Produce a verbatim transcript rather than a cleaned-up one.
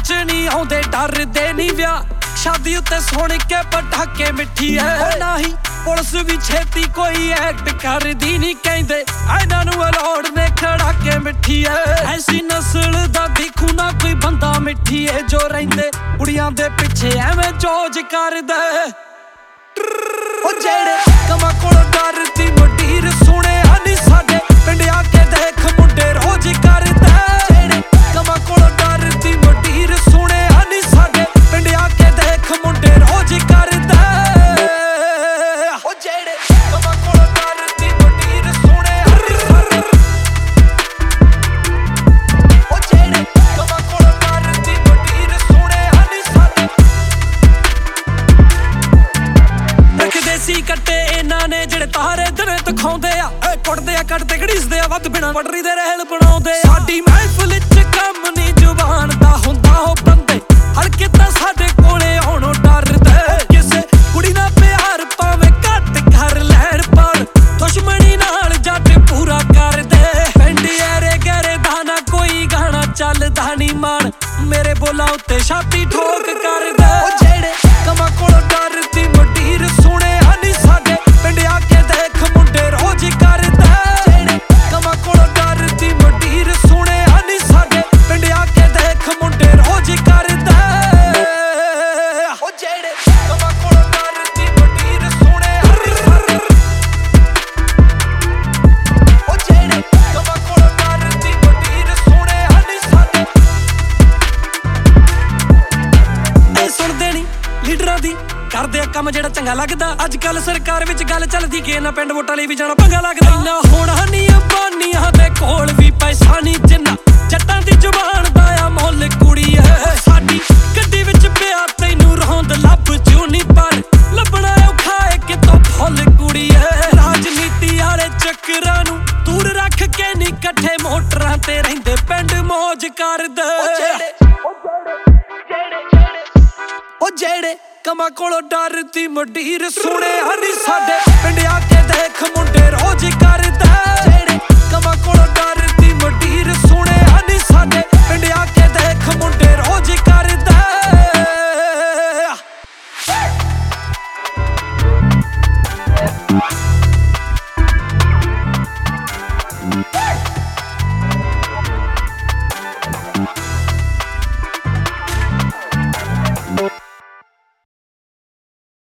ਚ ਨਹੀਂ ਆਉਂਦੇ ਡਰਦੇ ਨਹੀਂ ਵਿਆਹ शादी उत्ते सुन के पटाके मिठी है ना ही पुलिस भी छेती कोई एक्ट कर दी नहीं कहंदे इन्हां नूं अलाउड ने खड़ा के मिठी है ऐसी नस्ल दा देखू ना कोई बंदा मिठी है जो रहिंदे कुड़ियां दे पिछे एवें जौज करदे ओ जेड़े कमां कोलों डरदी मंडीर सुने हनी साडे पिंड आके देख मुंडे रोज करदे जेड़े कमां कोलों डरदी मंडीर सुने हनी साडे पिंड आके देख मुंडे रोज करदे ओ जेड़े कमां कोलों डरदी मंडीर सुने हनी साडे ओ जेड़े कमां कोलों डरदी मंडीर सुने हनी साडे रखदे सी कट्टे इन्हां ने जेड़े तारे दरे दिखाउंदे आ ए कुटदे आ कटदे घड़ीसदे आ वध बिना पटरी दे रहल बनाउंदे साडी महफिल च कम नी जुबान दा हुंदा हो बंदे हलके तां साडे कोले आउणों डरदे किसे कुड़ी नाल प्यार भावें घट कर लैण पर दुश्मनी नाल जट पूरा करदे पिंड ऐरे गैरे दा ना कोई गाना चलदा नी मान मेरे बोला उत्ते छाती ठोक करदे ओ जेड़े कमां कोलों डरदी मंडीर सुने हनी साडे पिंड आके देख मुंडे रोज करदे जेड़े कमां कोलों डरदी मंडीर सुने हनी साडे पिंड आके देख मुंडे रोज करदे ओ जेड़े कमां कोलों डरदी मंडीर सुने हनी साडे ओ जेड़े कमां कोलों डरदी मंडीर सुने हनी साडे ए सुणदे नी लीडरां दी ਕਰਦੇ ਆ ਕੰਮ ਜਿਹੜਾ ਚੰਗਾ ਲੱਗਦਾ ਅੱਜ ਕੱਲ ਸਰਕਾਰ ਵਿੱਚ ਗੱਲ ਚੱਲਦੀ ਕਿ ਨਾ ਪਿੰਡ ਵੋਟਾਂ ਲਈ ਵੀ ਜਾਣਾ ਪੰਗਾ ਲੱਗਦਾ ਇੰਨਾ ਹੋਣਾ ਨਹੀਂ ਅੰਬਾਨੀਆਂ ਦੇ ਕੋਲ ਵੀ ਪੈਸਾ ਨਹੀਂ ਜਿੰਨਾ ਜੱਟਾਂ ਦੀ ਜ਼ੁਬਾਨ ਦਾ ਆ ਮੁੱਲ ਕੁੜੀ ਐ ਸਾਡੀ ਗੱਡੀ ਵਿੱਚ ਪਿਆ ਤੈਨੂੰ ਰੋਂਦ ਲੱਭ ਜੂ ਨਹੀਂ ਪਰ ਲੱਭਣਾ ਔਖਾ ਏ ਕਿਤੋਂ ਫੁੱਲ ਕੁੜੀ ਐ ਰਾਜਨੀਤੀ ਵਾਲੇ ਚੱਕਰਾਂ ਨੂੰ ਦੂਰ ਰੱਖ ਕੇ ਨਹੀਂ ਇਕੱਠੇ ਮੋਟਰਾਂ ਤੇ ਰਹਿੰਦੇ ਪਿੰਡ ਮੌਜ ਕਰਦੇ ओ जेड़े कमां कोलों डरदी मंडीर सुने हनी साडे पिंड